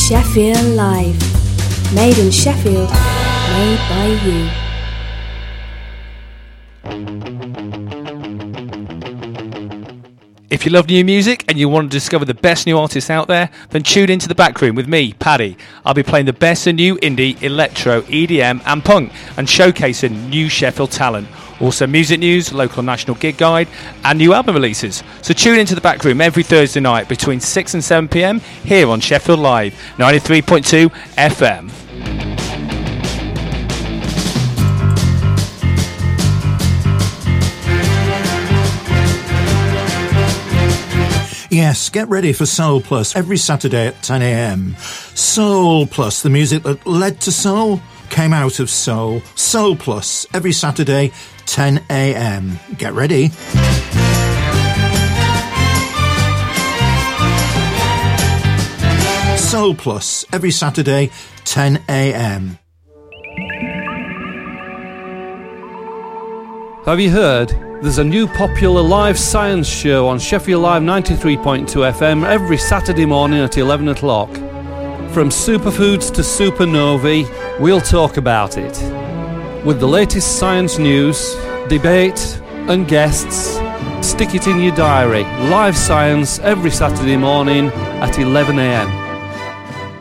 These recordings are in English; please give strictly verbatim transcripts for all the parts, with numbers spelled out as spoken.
Sheffield Live. Made in Sheffield, made by you. If you love new music and you want to discover the best new artists out there, then tune into The Back Room with me, Paddy. I'll be playing the best of new indie, electro, E D M and punk and showcasing new Sheffield talent. Also music news, local and national gig guide and new album releases. So tune into The Back Room every Thursday night between six and seven p m here on Sheffield Live, ninety-three point two F M. Yes, get ready for Soul Plus every Saturday at ten a m. Soul Plus, the music that led to soul, came out of soul. Soul Plus every Saturday, ten a m. Get ready. Soul Plus every Saturday, ten a m. Have you heard? There's a new popular live science show on Sheffield Live ninety-three point two F M every Saturday morning at eleven o'clock. From superfoods to supernovae, we'll talk about it. With the latest science news, debate and guests, stick it in your diary. Live science every Saturday morning at eleven a m.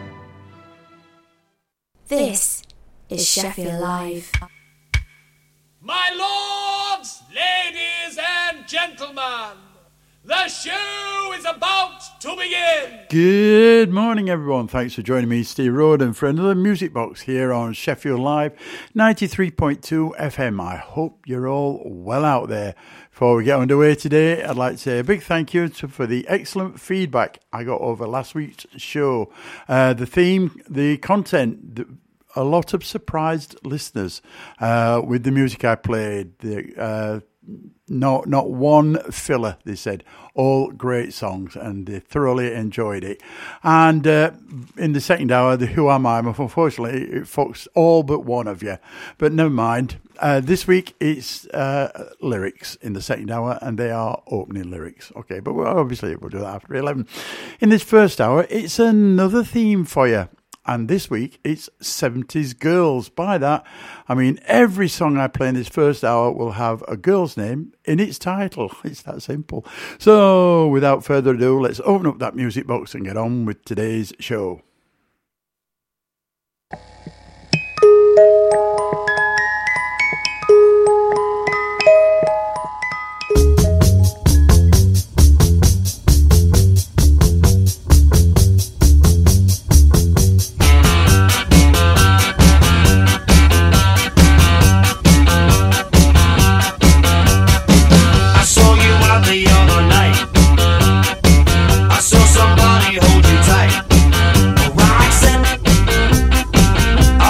This is Sheffield Live. My lords, ladies and gentlemen, the show is about to begin. Good morning, everyone. Thanks for joining me, Steve Roden, for another Music Box here on Sheffield Live, ninety-three point two F M. I hope you're all well out there. Before we get underway today, I'd like to say a big thank you to, for the excellent feedback I got over last week's show. Uh, the theme, the content, the, a lot of surprised listeners uh, with the music I played. The, uh, not not one filler, they said. All great songs, and they thoroughly enjoyed it. And uh, in the second hour, the Who Am I? Unfortunately, it fucks all but one of you. But never mind. Uh, this week, it's uh, lyrics in the second hour, and they are opening lyrics. Okay, but we'll, obviously we'll do that after eleven. In this first hour, it's another theme for you. And this week, it's seventies girls. By that, I mean every song I play in this first hour will have a girl's name in its title. It's that simple. So, without further ado, let's open up that music box and get on with today's show. Somebody hold you tight. Roxanne,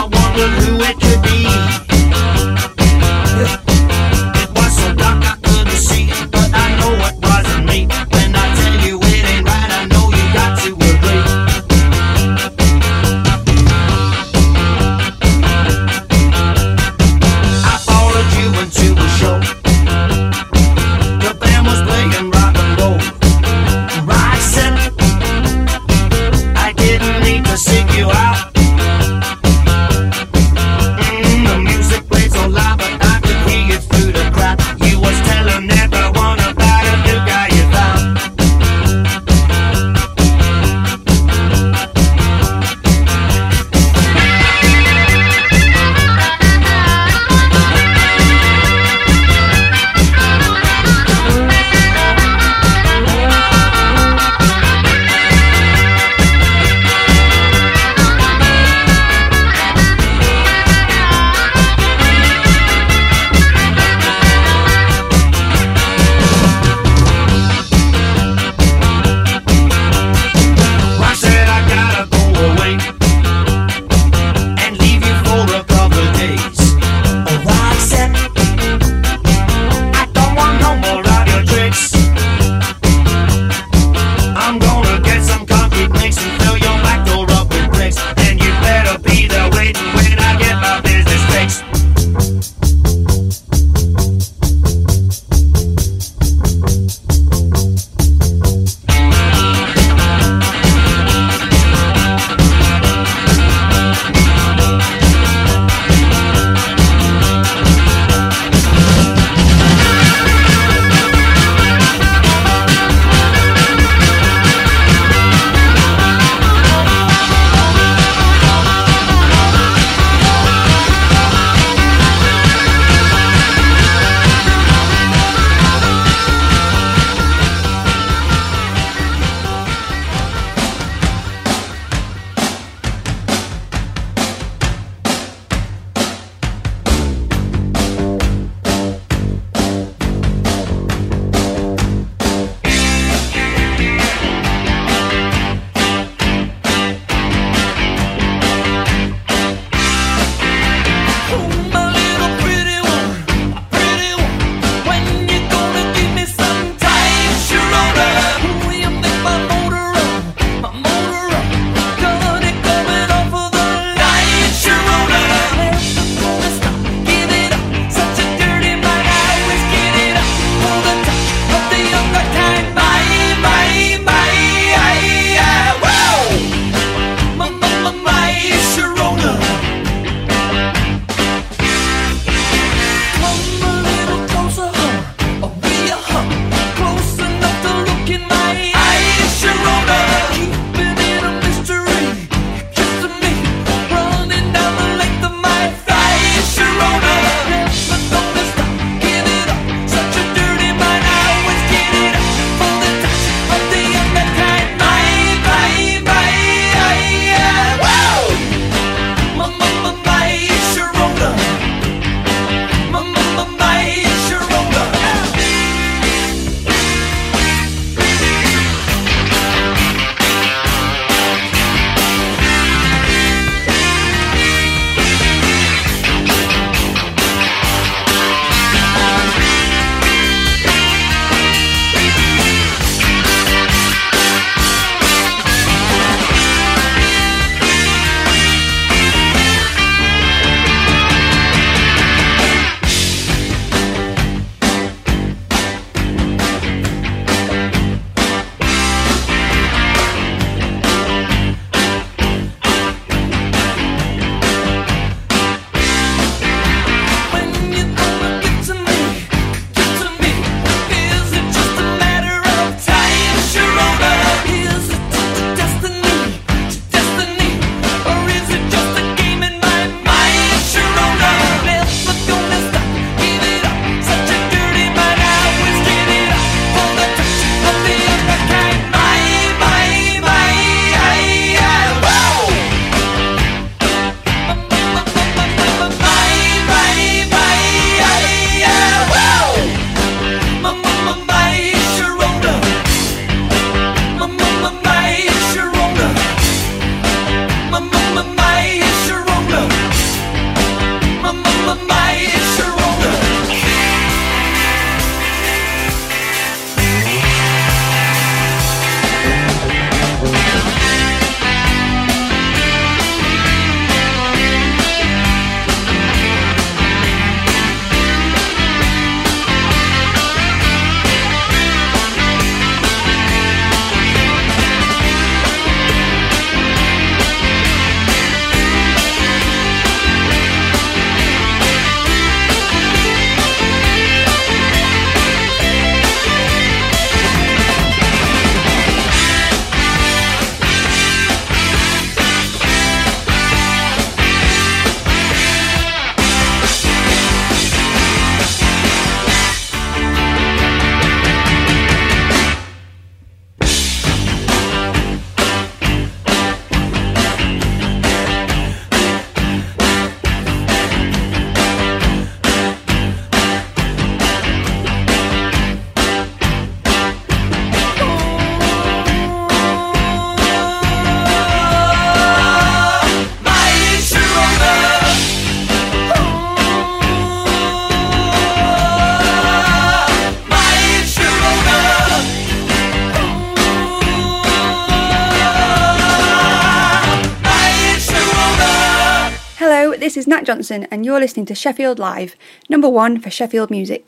Hello, this is Nat Johnson and you're listening to Sheffield Live, number one for Sheffield music.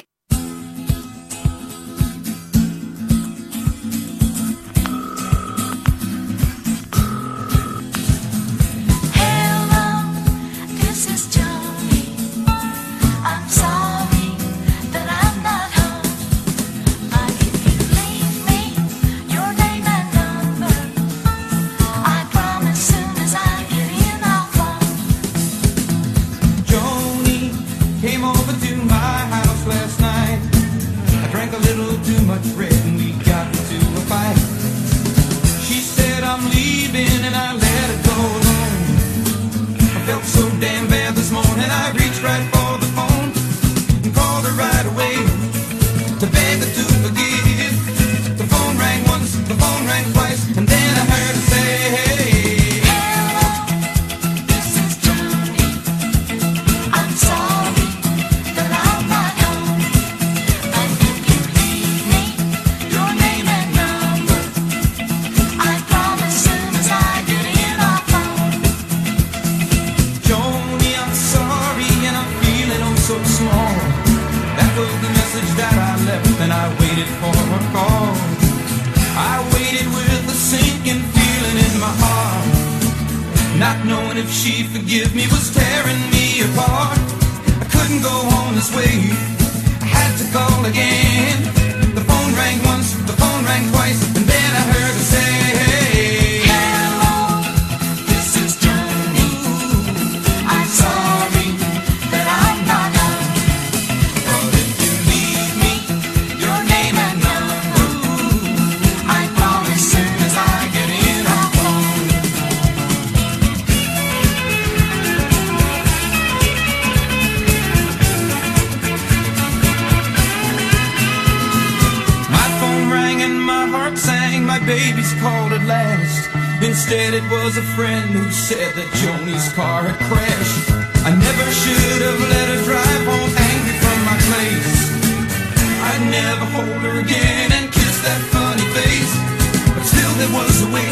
Instead it was a friend who said that Joni's car had crashed. I never should have let her drive home angry from my place. I'd never hold her again and kiss that funny face. But still there was a way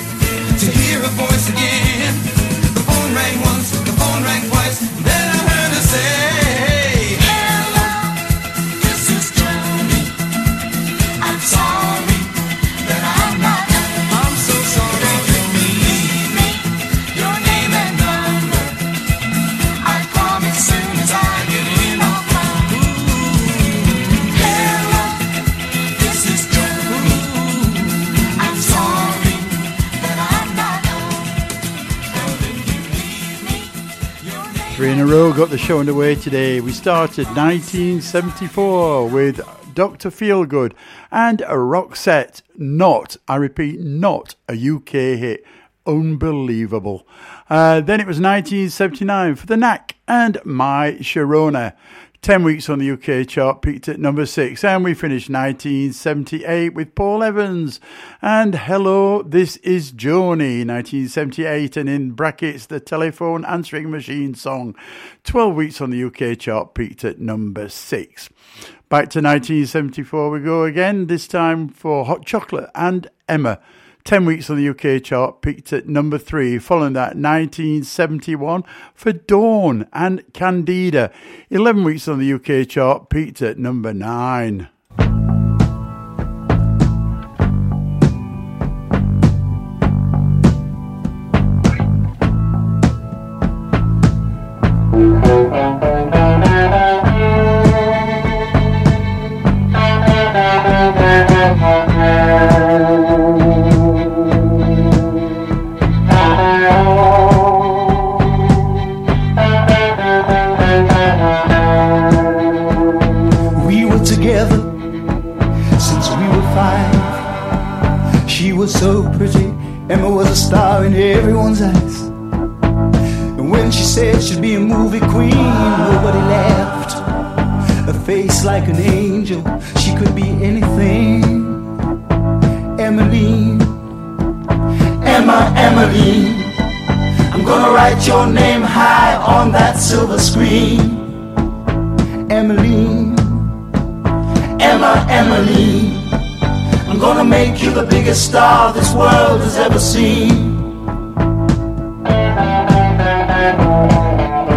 to hear her voice again. The phone rang once, the phone rang twice, then I heard her say, hello, this is Joni. I'm sorry that I'm not home. I'm so sorry. Three in a row got the show underway today. We started nineteen seventy-four with Doctor Feelgood and a Roxette, not, I repeat, not a U K hit. Unbelievable. Uh, then it was nineteen seventy-nine for The Knack and My Sharona. Ten weeks on the U K chart, peaked at number six. And we finished nineteen seventy-eight with Paul Evans and Hello, This is Joni, nineteen seventy-eight, and in brackets, the Telephone Answering Machine song. twelve weeks on the U K chart, peaked at number six. Back to nineteen seventy-four we go again, this time for Hot Chocolate and Emma. ten weeks on the U K chart, peaked at number three. Following that, nineteen seventy-one for Dawn and Candida. eleven weeks on the U K chart, peaked at number nine. So pretty, Emma was a star in everyone's eyes. And when she said she'd be a movie queen, nobody laughed. A face like an angel, she could be anything. Emmeline, Emma, Emmeline, I'm gonna write your name high on that silver screen. Emmeline, Emma, Emmeline, I'm gonna make you the biggest star this world has ever seen.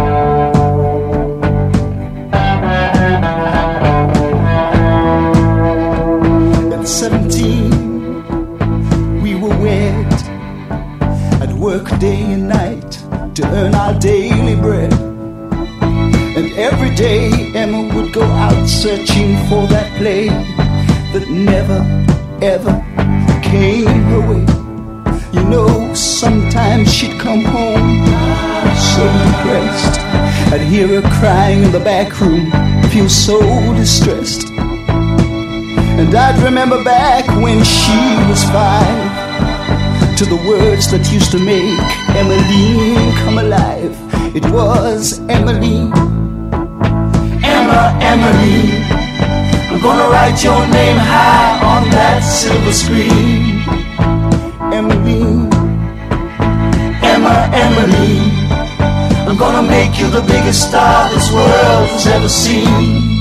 I'd work day and night to earn our daily bread. And every day Emma would go out searching for that play that never, ever came her way. You know, sometimes she'd come home so depressed. I'd hear her crying in the back room, feel so distressed. And I'd remember back when she was five, to the words that used to make Emmeline come alive. It was Emmeline, Emma, Emmeline, I'm gonna write your name high on that silver screen. Emmeline, Emma, Emmeline, I'm gonna make you the biggest star this world has ever seen.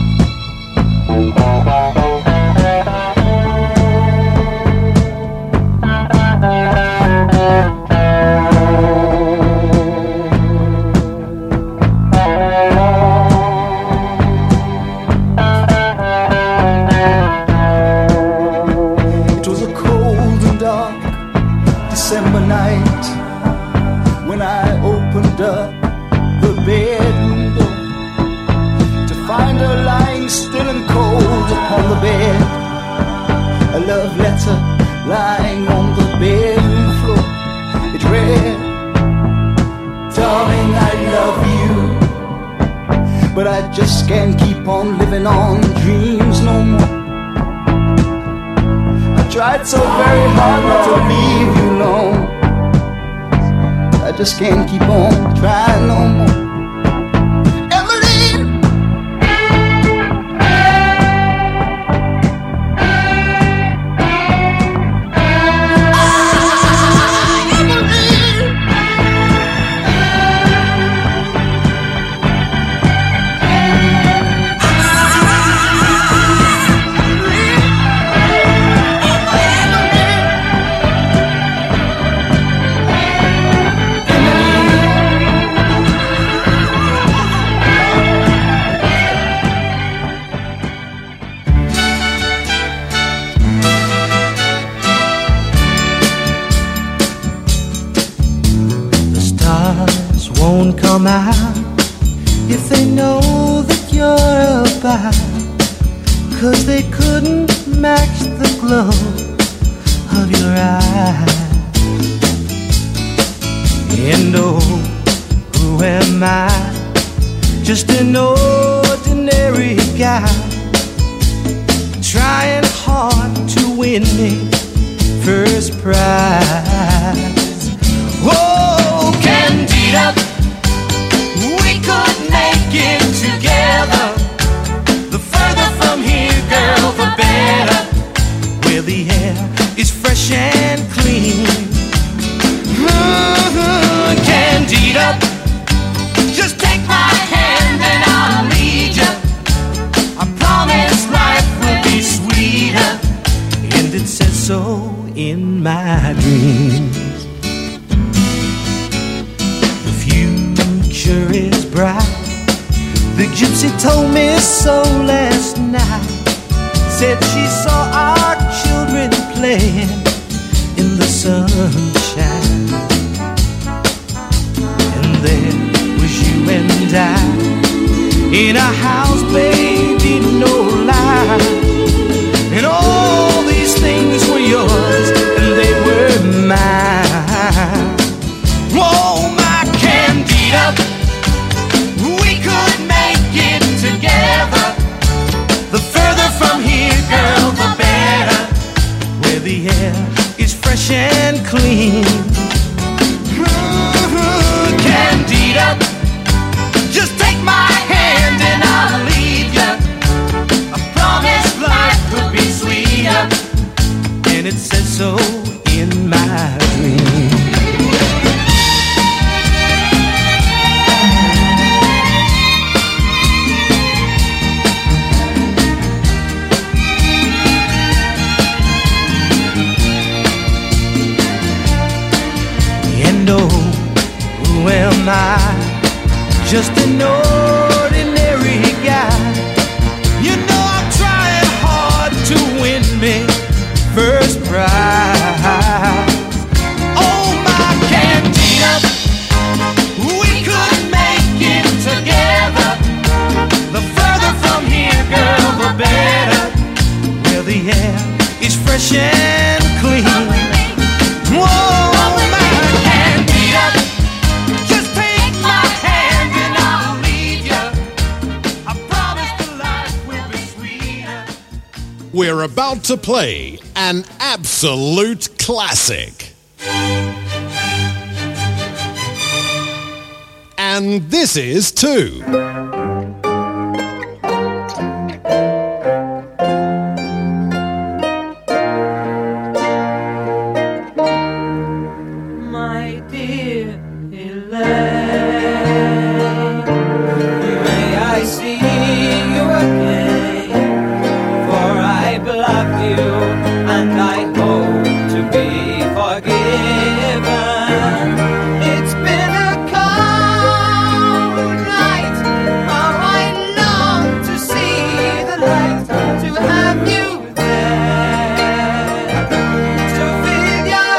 Lying on the bedroom floor, it read, darling, I love you, but I just can't keep on living on dreams no more. I tried so very hard not to leave you alone. I just can't keep on trying no more. Come out if they know that you're about, 'cause they couldn't match the glow of your eyes. And oh, who am I? Just an ordinary guy, trying hard to win me first prize. Oh, Candida, get together. The further from here, girl, the better. Where the air is fresh and clean. Mm-hmm. Candida, just take my hand and I'll lead you. I promise life will be sweeter, and it says so in my dreams. The future is bright. The gypsy told me so last night. Said she saw our children playing in the sunshine. And there was you and I in a house, baby, no lie. And all these things were yours and they were mine. Whoa, my Candida, we could make it together. The further from here, girl, the better. Where the air is fresh and clean. Mm-hmm. Candida, just take my hand and I'll lead you. I promise life will be sweeter, and it says so in my dreams. Who am I? Just an ordinary guy. You know I'm trying hard to win me first prize. Oh, my are about to play an absolute classic. And this is too. My dear Elaine, may I see you again, for I've loved you and I hope to be forgiven. It's been a cold night, how I long to see the light, to have you there, to feel your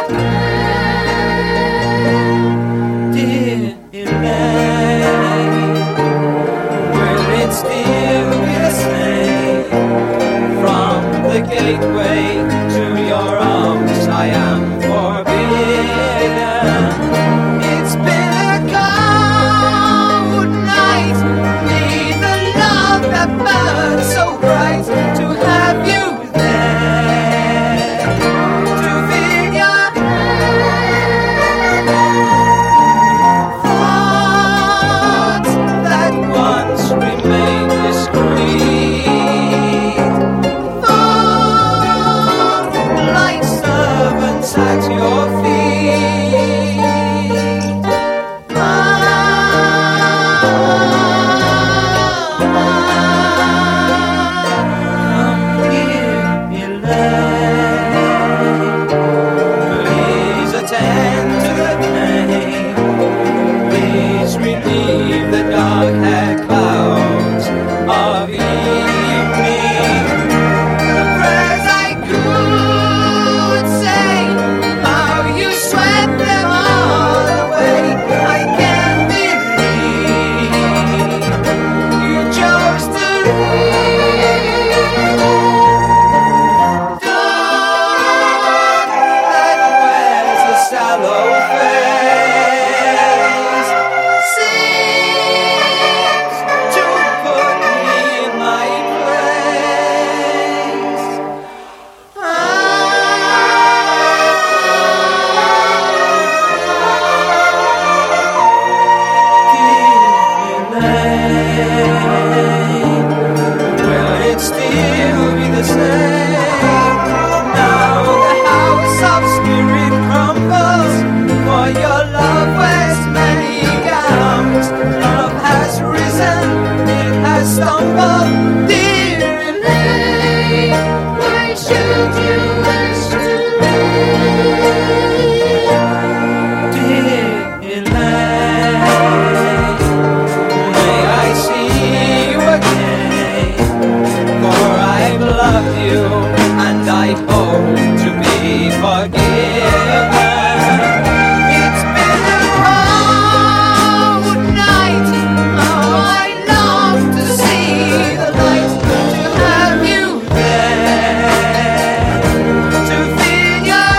hand, dear Elaine. Will it still be the same from the gateway to your arms? I am forbidden. It's been a cold night, need the love that burns so bright, to have you there, to feel your thoughts that once remained discreet, thoughts like servants at your feet. Ah, dear Elaine, please attend to the pain, please relieve the dark hair clouds of evening. The prayers I could say, how you swept them all away. I can't believe you chose to leave. Dawn that wears a sallow face seems to put me in my place. Will it still be the same? Now the house of spirit crumbles, for your love wears many gowns. Love has risen, it has stumbled. Dear Elaine, why should you wish to leave? Dear Elaine, may I see you again, for I've loved you and I hope to be forgiven. It's been a cold night, how I long to see the light, to have you there, to feel your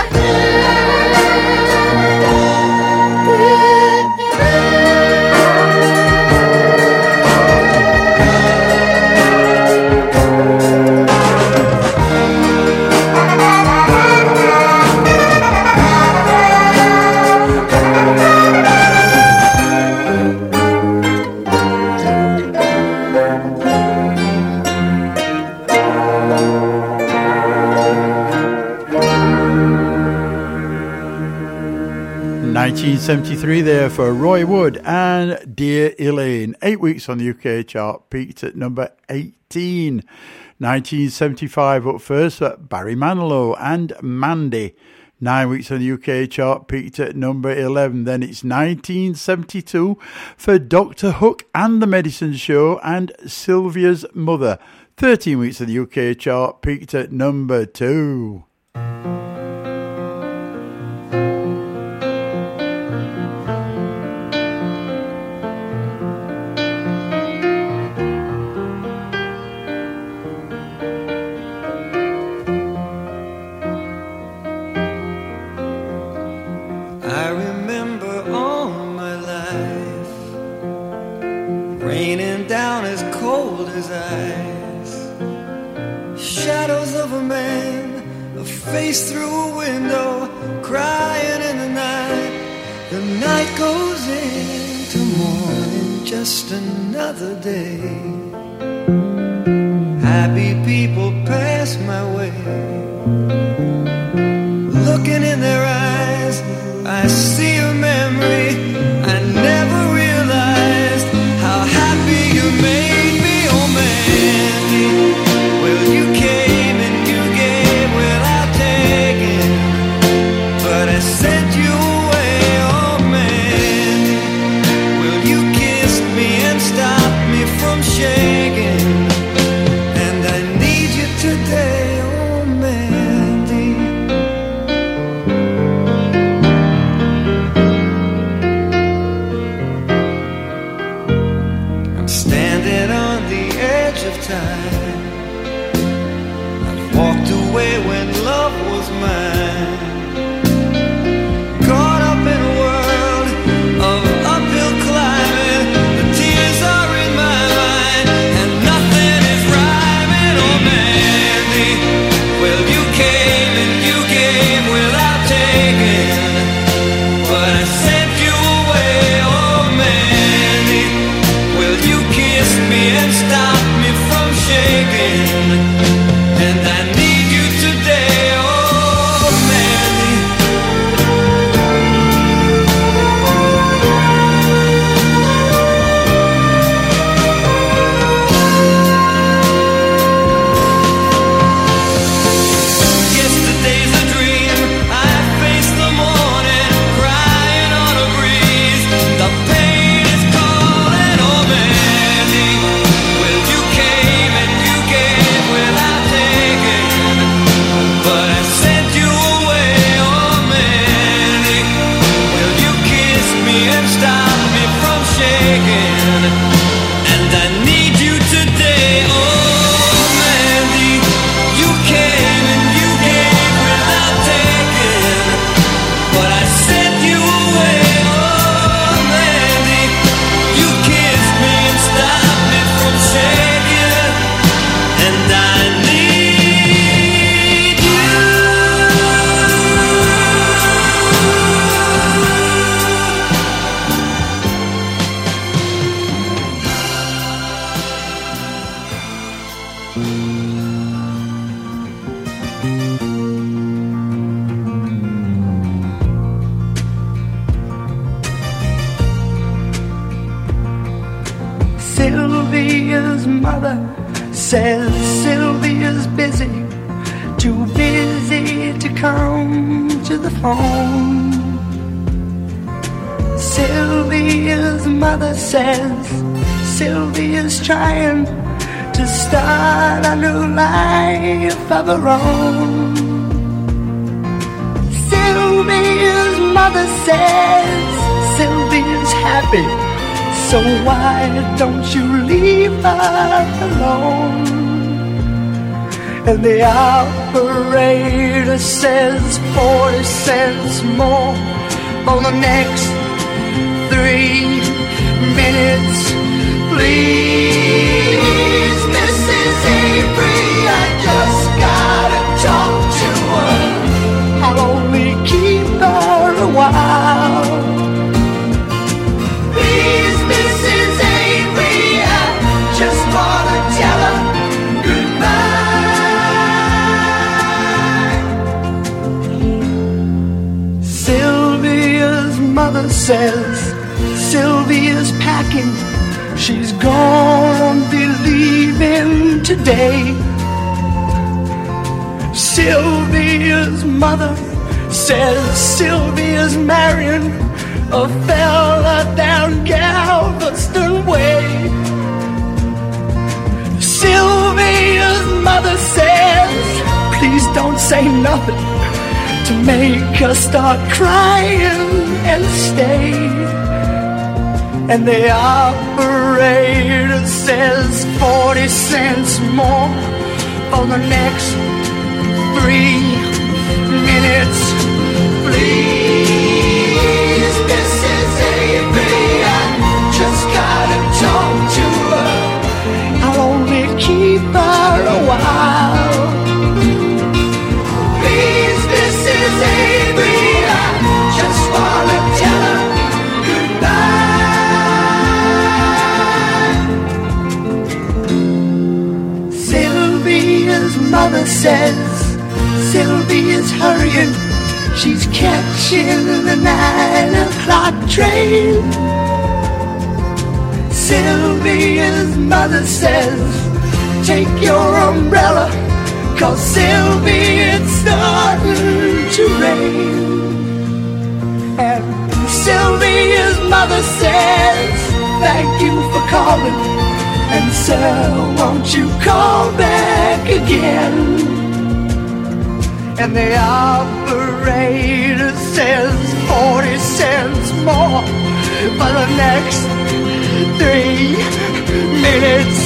nineteen seventy-three there for Roy Wood and Dear Elaine. Eight weeks on the U K chart, peaked at number eighteen. nineteen seventy-five up first for Barry Manilow and Mandy. Nine weeks on the U K chart, peaked at number eleven. Then it's nineteen seventy-two for Doctor Hook and the Medicine Show and Sylvia's Mother. thirteen weeks on the U K chart, peaked at number two. I remember all my life raining down as cold as ice, shadows of a man, a face through a window, crying in the night. The night goes into morning, just another day. Happy people pass my way. Looking in their eyes, I see a memory. I never realized how happy you made me, oh Mandy. Well, you came and you gave without taking, but I sent you away, oh Mandy. Well, you kissed me and stopped me from shaking, and I need you today, oh Mandy. I'm standing on the edge of time. I've walked away when love was mine. Caught up in a world of uphill climbing. The tears are in my mind and nothing is rhyming, oh Mandy. Well, you came and you gave without taking, but I sent you away, oh Mandy. Well, you kissed me and stopped me from shaking, and I need you today, oh Mandy. Yesterday's a dream, I face the morning, crying on a breeze. The pain is calling, oh Mandy. Well, you came and you gave without taking, but I sent you away, oh Mandy. Well, you kissed me and stopped me from shaking, and I need you today, oh Mandy. You came and you gave without taking, but I sent you away, oh Mandy. You kissed me and stopped me from shaking, and I need you. Sylvia's mother says Sylvia's busy, too busy to come to the phone. Sylvia's mother says Sylvia's trying to start a new life of her own. Sylvia's mother says Sylvia's happy, so why don't you leave her alone? And the operator says forty cents more for the next three minutes. Please, Missus Avery, I just gotta talk to her. I'll only keep her a while. Please, Missus Avery, I just wanna tell her goodbye. Sylvia's mother says Sylvia's packing, she's gonna be leaving today. Sylvia's mother says Sylvia's marrying a fella down Galveston Way. Sylvia's mother says, please don't say nothing to make her start crying and stay. And the operator says forty cents more for the next three minutes. Please, Missus Avery, I just gotta talk to her. I'll only keep her a while. says Sylvia's hurrying, she's catching the nine o'clock train. Sylvia's mother says, take your umbrella, 'cause Sylvia, it's starting to rain. And Sylvia's mother says, thank you for calling, and sir, won't you call back again? And the operator says forty cents more for the next three minutes.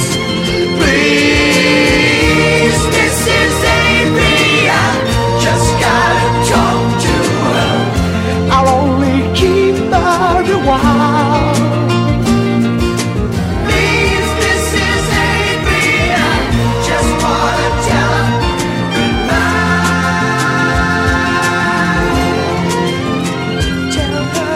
Please, Missus Avery, I just gotta talk to her. I'll only keep her a while. Please, Missus Avery, I just wanna tell her goodbye. Tell her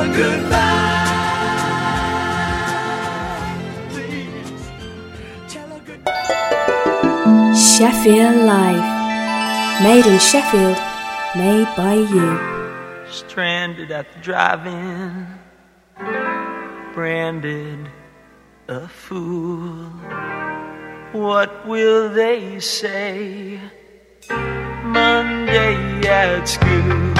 goodbye. Please, tell her goodbye. Sheffield Live. Made in Sheffield, made by you. Stranded at the drive-in, branded a fool. What will they say Monday at school?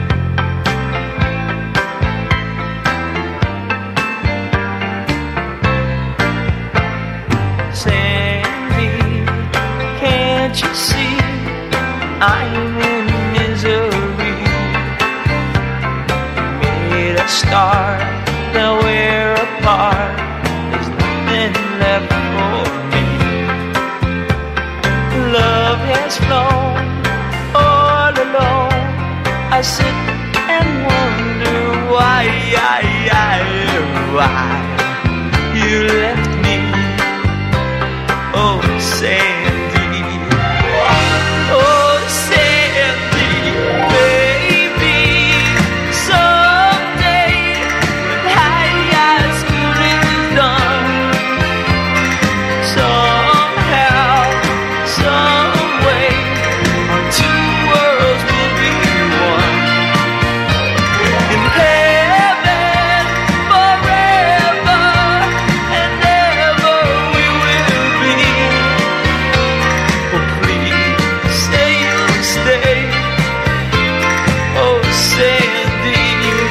Sandy, can't you see I'm in misery? Made a start, now we're apart. There's nothing left for me. Love has flown all alone. I sit and wonder why, why you left me. Oh, Sandy, oh, Sandy, baby. Someday when high school is done, somehow, some way, our two worlds will be one. In heaven, forever and ever we will be. Oh, please say you'll stay. Oh, Sandy,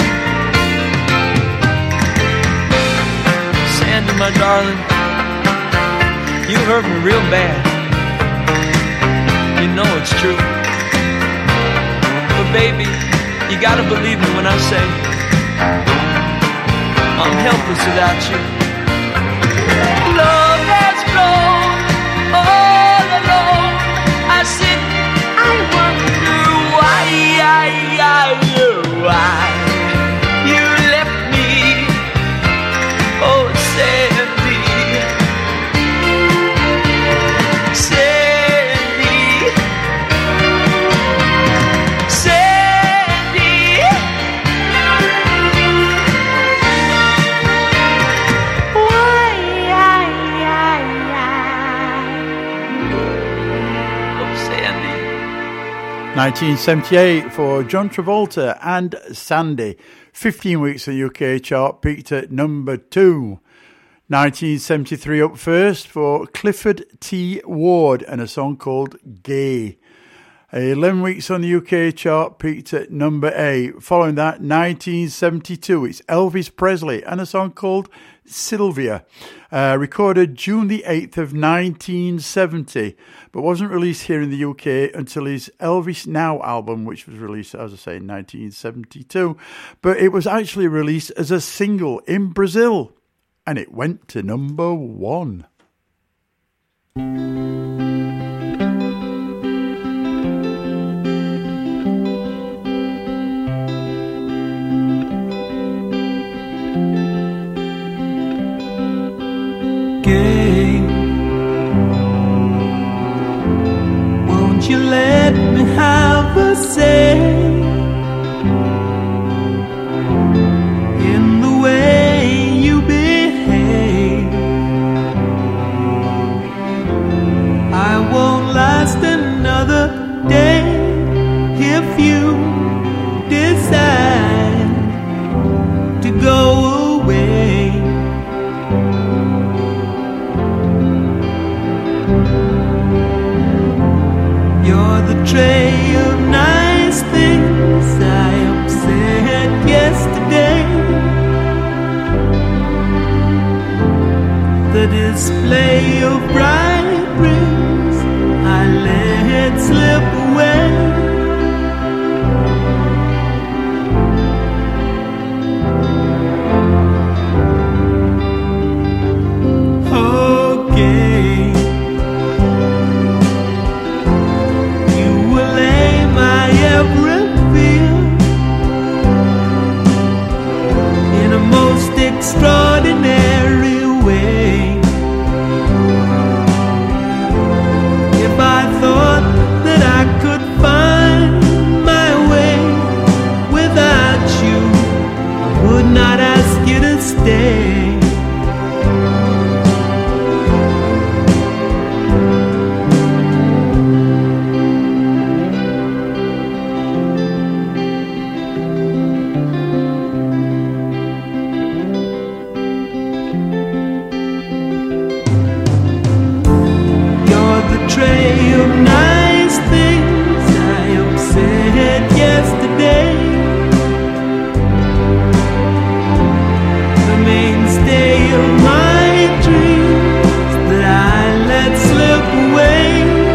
Sandy, my darling, you hurt me real bad. You know it's true. But baby, you gotta believe me when I say I'm helpless without you. Love has flown all alone. I sit, I wonder why, why you left me. Oh, Sandy, Sandy, Sandy. Why, oh, Sandy. nineteen seventy-eight for John Travolta and Sandy. fifteen weeks on the U K chart, peaked at number two. nineteen seventy-three up first for Clifford T. Ward and a song called Gay. eleven weeks on the U K chart, peaked at number eight. Following that, nineteen seventy-two, it's Elvis Presley and a song called Sylvia. Uh, recorded June the eighth of nineteen seventy, but wasn't released here in the U K until his Elvis Now album, which was released, as I say, in nineteen seventy-two. But it was actually released as a single in Brazil, and it went to number one. Gay, won't you let me have a say in the way you behave? to go away. You're the tray of nice things I upset yesterday. The display of bright rings I let slip away. Okay, you will aim my every fear in a most extraordinary way. If I thought that I could find my way without you, I would not ask you to stay. Tray of nice things I upset yesterday. The mainstay of my dreams that I let slip away.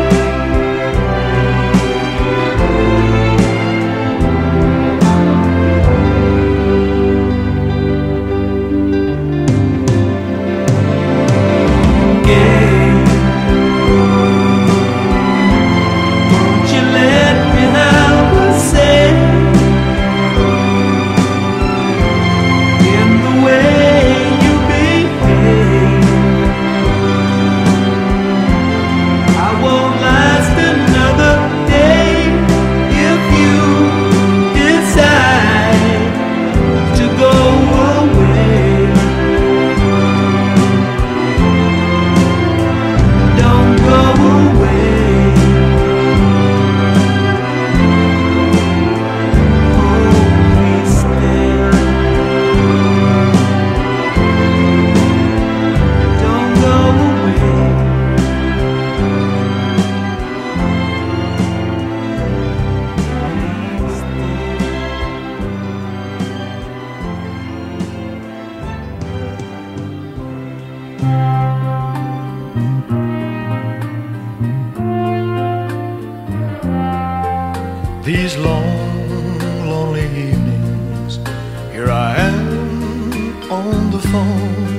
These long, lonely evenings, here I am on the phone,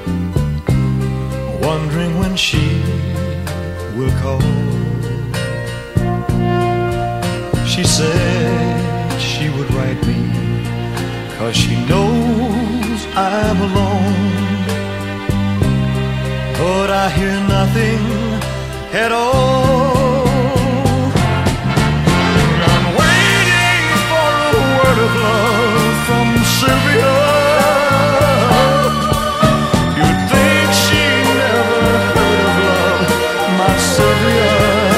wondering when she will call. She said she would write me, 'cause she knows I'm alone. But I hear nothing at all. Of love from Sylvia. You'd think she never heard of love, my Sylvia.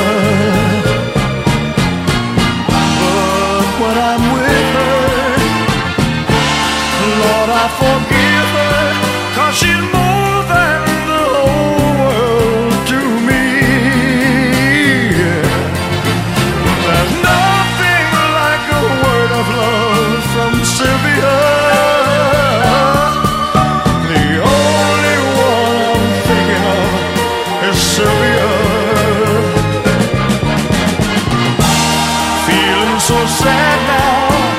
But when I'm with her, Lord, I forgive her, 'cause she's more than the whole world to me. There's nothing like a word of love from Sylvia. The only one I'm thinking of is Sylvia. Feeling so sad now,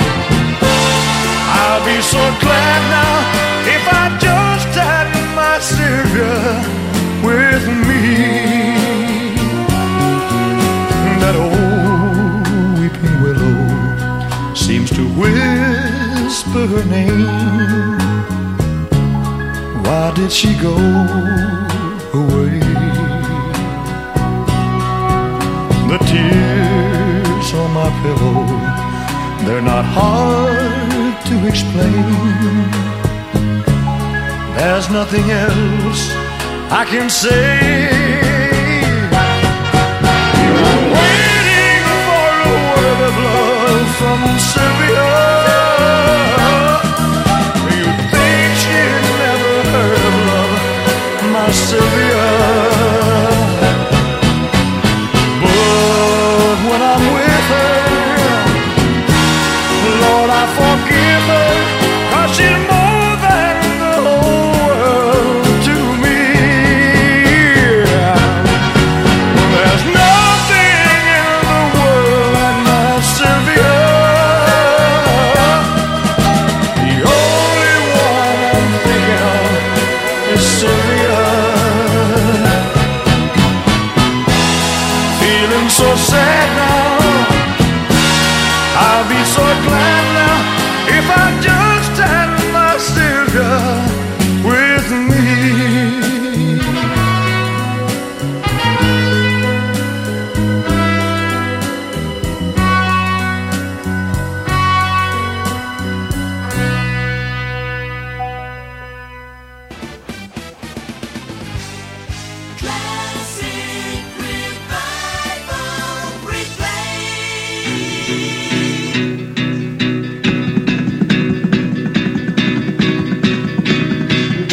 I'll be so glad now if I just had my Sylvia with me. That old weeping willow seems to whisper her name. Why did she go away? The tears on my pillow, they're not hard to explain. There's nothing else I can say. I'm waiting for a word of love from Sylvia. You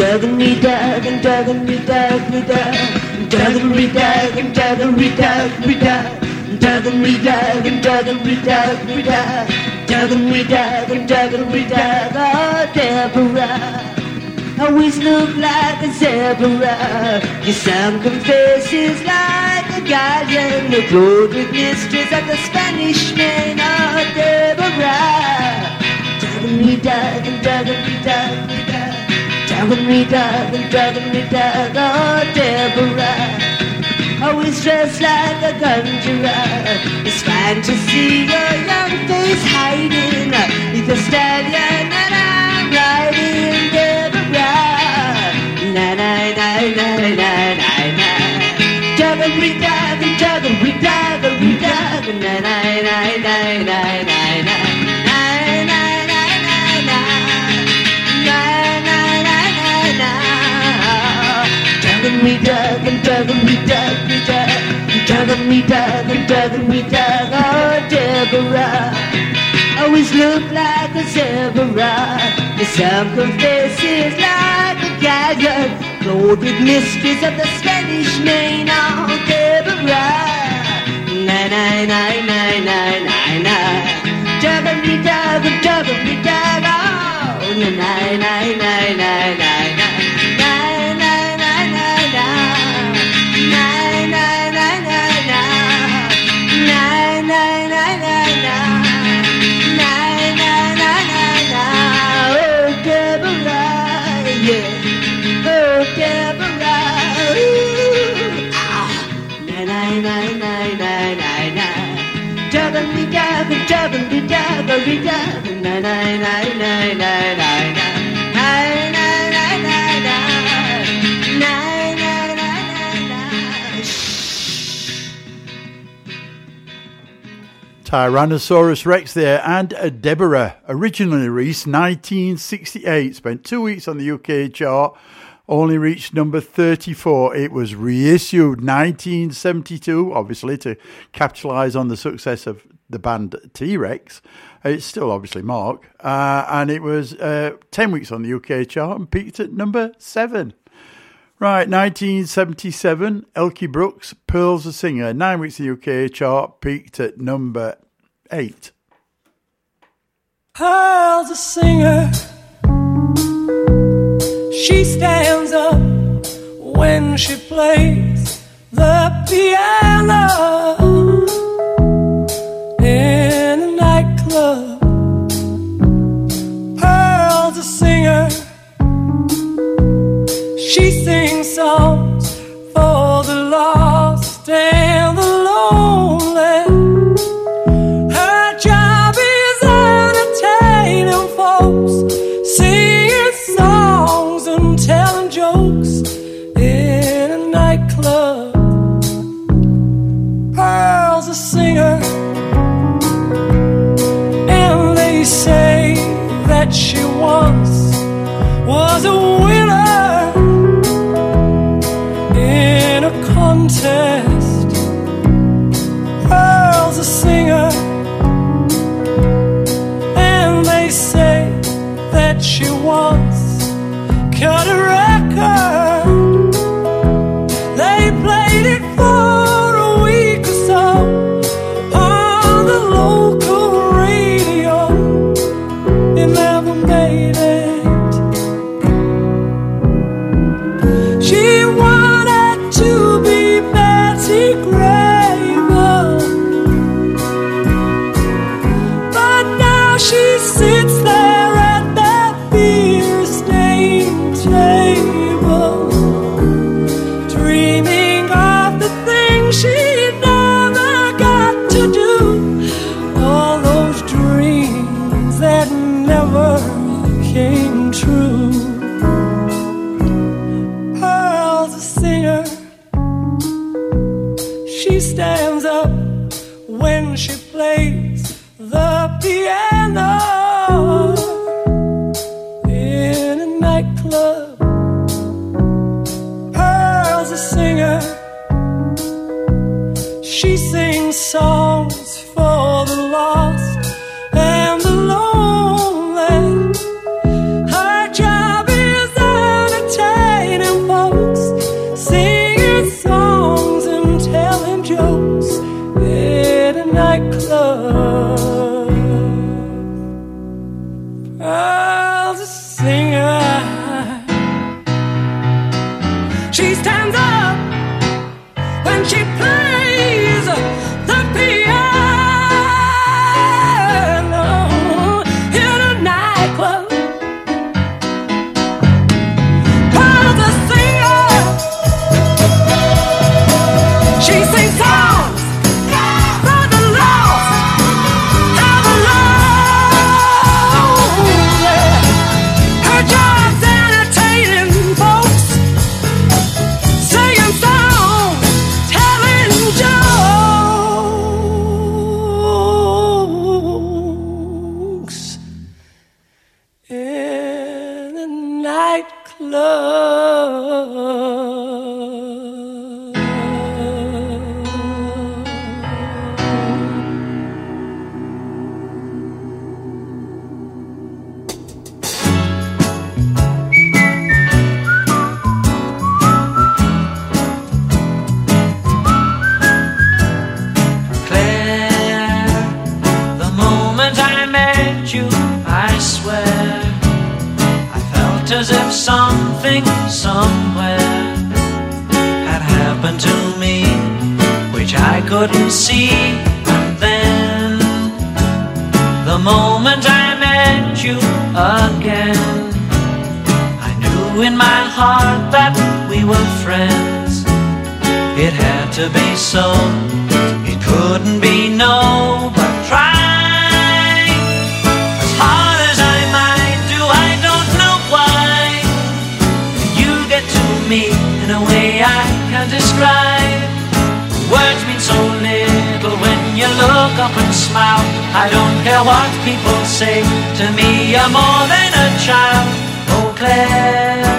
dug and re-dug and dug and re-dug, re-dug, dug and re-dug and dug and re-dug, re-dug, dug and re-dug and dug and re-dug, re-dug, dug and re-dug and dug and re-dug. Oh, Deborah, always look like a zebra. Your son confesses like a galleon, clothed with mysteries like a Spanish man. Oh, Deborah, dug and re-dug and dug and re-dug, re-dug, dug and re-dug and dug and re-dug. Oh, Deborah, always dressed like a conjurer. It's fine to see your young face hiding with the stallion that I'm riding, Deborah. Na na na na na na na. Dug and re-dug and dug and re-dug and re-dug. Na na na na na na na. Na na na na na. Na na na na na. Dug and re-dug and dug and re-dug, re-dug, dug and re-dug and dug and re-dug. Oh, Deborah, always look like a zebra. The sun confesses like a galleon, clothed with mysteries of the Spanish main. Oh, Deborah, na na na na na na na. Dug and re-dug and dug and re-dug. Oh, na na na na na na na. Tyrannosaurus Rex there, and uh, Deborah, originally released nineteen sixty-eight, spent two weeks on the U K chart, only reached number thirty-four. It was reissued nineteen seventy-two, obviously to capitalise on the success of the band T-Rex. It's still obviously Mark, uh, and it was uh, ten weeks on the U K chart and peaked at number seven. Right, nineteen seventy-seven, Elkie Brooks, Pearl's a Singer, nine weeks in the U K chart, peaked at number eight. Pearl's a singer. She stands up when she plays the piano in a nightclub. Pearl's a singer. She sings songs for the lost and the lonely. Her job is entertaining folks, singing songs and telling jokes in a nightclub. Pearl's a singer, and they say that she once was a winner in a contest. Pearl's a singer, and they say that she once cut a record. They played it for a week or so on the local radio. It never made it. She wanted to be Betsy Grable, but now she sits there at that beer-stained table, dreaming of the things she never got to do, all those dreams that never came true. Pearl's a singer. She stands up when she plays the piano in a nightclub. Pearl's a singer. She sings songs for the lost and the lonely. Her job is entertaining nightclub. As if something somewhere had happened to me, which I couldn't see. And then, the moment I met you again, I knew in my heart that we were friends. It had to be so, it couldn't be no, but try. In a way I can't describe. Words mean so little when you look up and smile. I don't care what people say, to me you're more than a child. Oh Claire,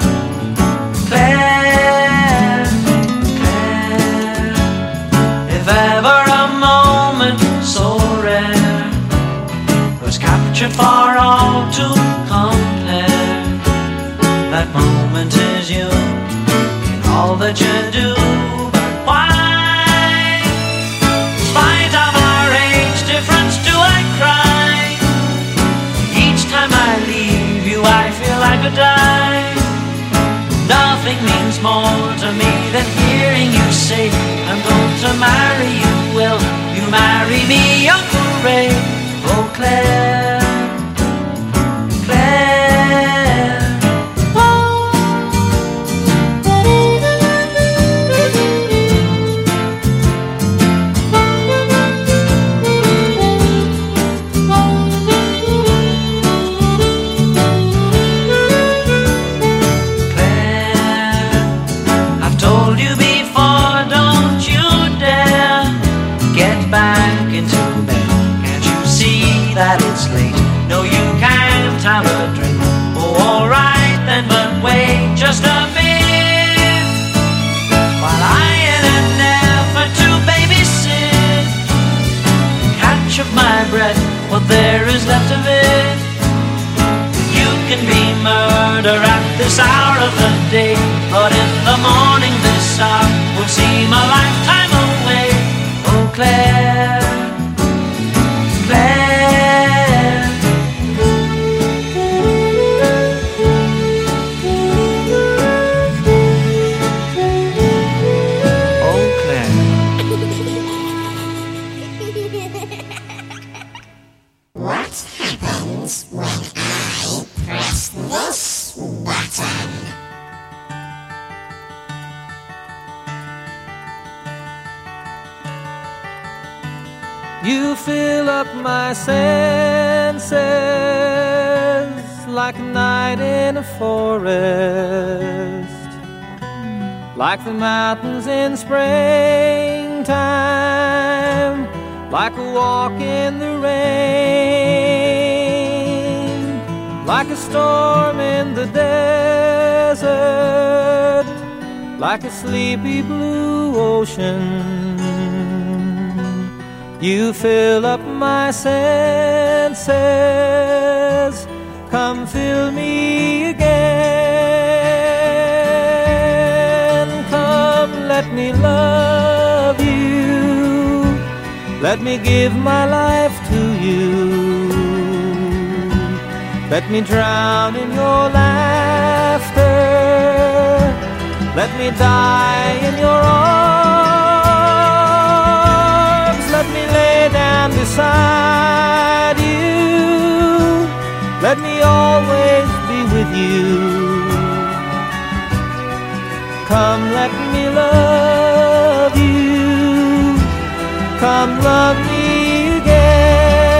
Claire, Claire, if ever a moment so rare was captured for all to compare, that moment is you. All that you do, but why? In spite of our age difference, do I cry? Each time I leave you, I feel I could die. Nothing means more to me than hearing you say, I'm going to marry you. Will you marry me, Uncle Ray? Oh Claire, Claire. That it's late, no you can't have a drink. Oh alright then, but wait just a bit, while I in an effort to babysit catch up my breath, what there is left of it. You can be murder at this hour of the day, but in the morning this hour would seem a lifetime away. Oh Claire, Claire. You fill up my senses like a night in a forest, like the mountains in springtime, like a walk in the rain, like a storm in the desert, like a sleepy blue ocean. You fill up my senses, come fill me again. Come, let me love you, let me give my life to you. Let me drown in your laughter, let me die in your arms. Let me lay down beside you, let me always be with you. Come, let me love you, come love me again.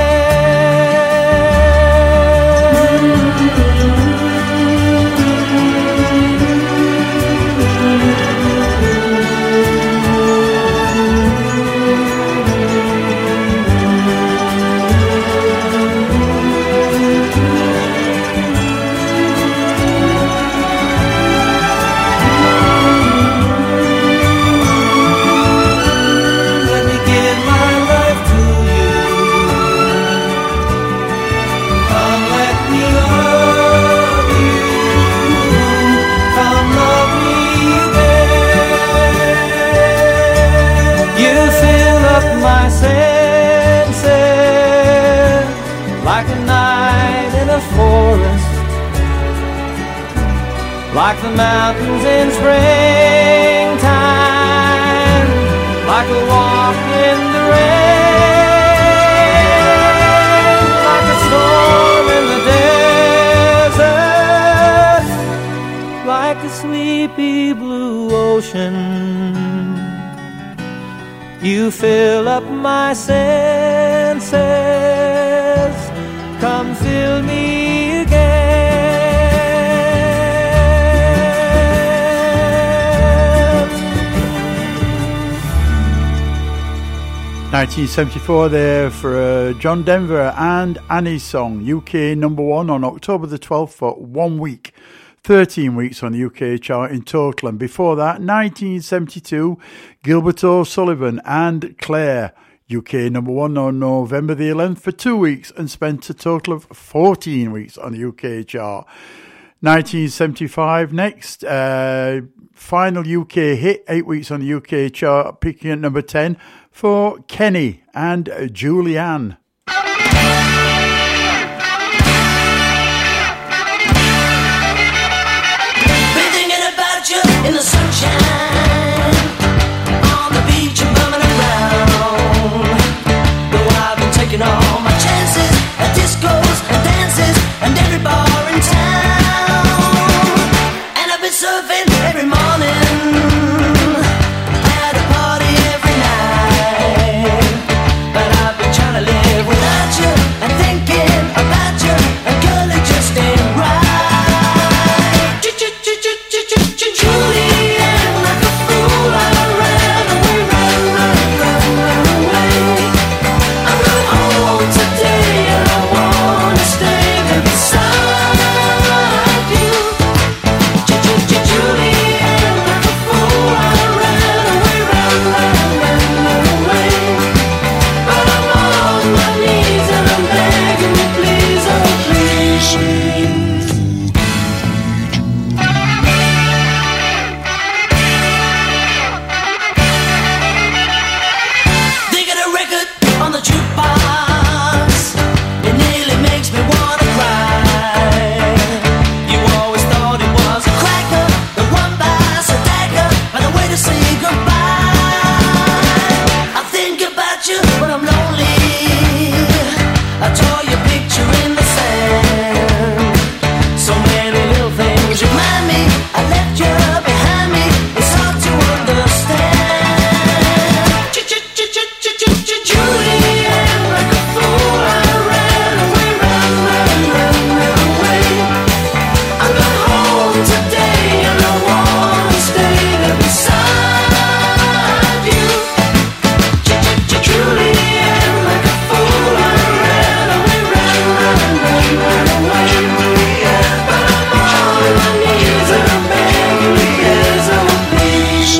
like the mountains in springtime, like a walk in the rain, like a storm in the desert, like a sleepy blue ocean. You fill up my senses, come fill me again. nineteen seventy-four there for uh, John Denver and Annie's Song, U K number one on October the twelfth for one week. thirteen weeks on the U K chart in total. And before that, nineteen seventy-two, Gilbert O'Sullivan and Claire, U K number one on November the eleventh for two weeks and spent a total of fourteen weeks on the U K chart. nineteen seventy-five next, uh, final U K hit, eight weeks on the U K chart, peaking at number ten for Kenny and Julianne. In the sunshine, on the beach and bumming around. Though I've been taking all my chances at discos and dances and every bar in town. And I've been surfing every morning, at a party every night. But I've been trying to live without you and thinking about you, and girl, it just ain't right. Julianne, like a fool, I ran away, ran, ran, ran, ran away. I'm going home today and I wanna stay there beside you. Julianne, like a fool, I ran away, ran, ran, ran, ran away. But I'm on my knees and I'm begging you, please, oh please. On the jukebox, it nearly makes me wanna cry. You always thought it was a cracker, the one buys a dagger, and a way to say goodbye. I think about you when I'm lonely, I draw your picture in the sand. So many little things remind me I left you behind me, it's hard to understand. Julianne, like a fool, I ran away, ran, ran, ran, ran away. I'm going home today and I wanna stay there beside you. Julianne, like a fool, I ran away, ran, ran, ran, ran away. But I'm on my knees and I'm begging you, yes, oh please.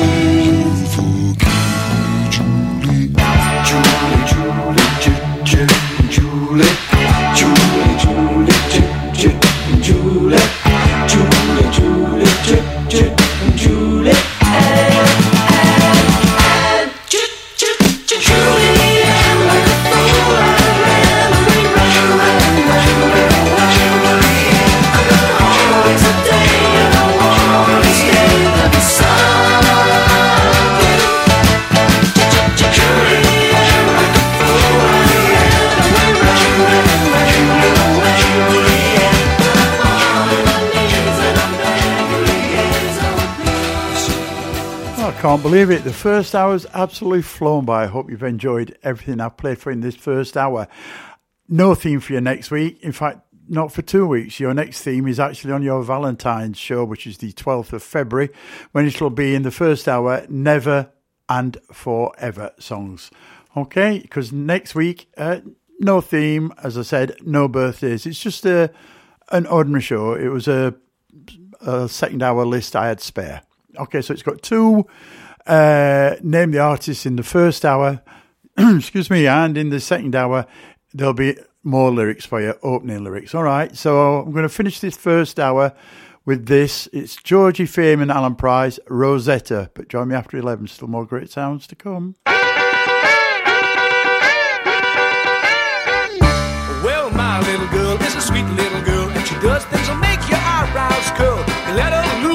Julie, Julie, Julie, Julie, Julie, Julie, Julie, Julie, Julie, and, and, Julianne, like a fool, I ran away, ran, ran, ran, ran away. I'm going home today and I wanna stay there beside you. Julianne, like a fool, I ran away, ran, ran, ran, ran away. I'm on my knees and I'm begging you, yes, oh please. Oh, I can't believe it. The first hour's absolutely flown by. I hope you've enjoyed everything I've played for in this first hour. No theme for you next week. In fact, not for two weeks. Your next theme is actually on your Valentine's show, which is the twelfth of February, when it will be in the first hour, Never and Forever songs. Okay, because next week, uh, no theme, as I said, no birthdays. It's just a an ordinary show. It was a, a second hour list I had spare. Okay, so it's got two uh, name the artists in the first hour, excuse me, and in the second hour, there'll be more lyrics for you, opening lyrics. All right, so I'm going to finish this first hour with this. It's Georgie Fame and Alan Price, Rosetta. But join me after eleven, still more great sounds to come. Well, my little girl is a sweet little girl, and she does things that make your eyebrows curl. You let her loose.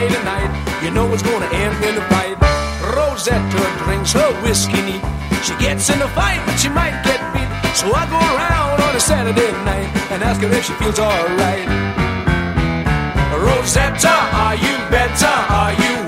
Friday night, you know it's gonna end in a fight. Rosetta drinks her whiskey neat. She gets in a fight, but she might get beat. So I go around on a Saturday night and ask her if she feels alright. Rosetta, are you better? Are you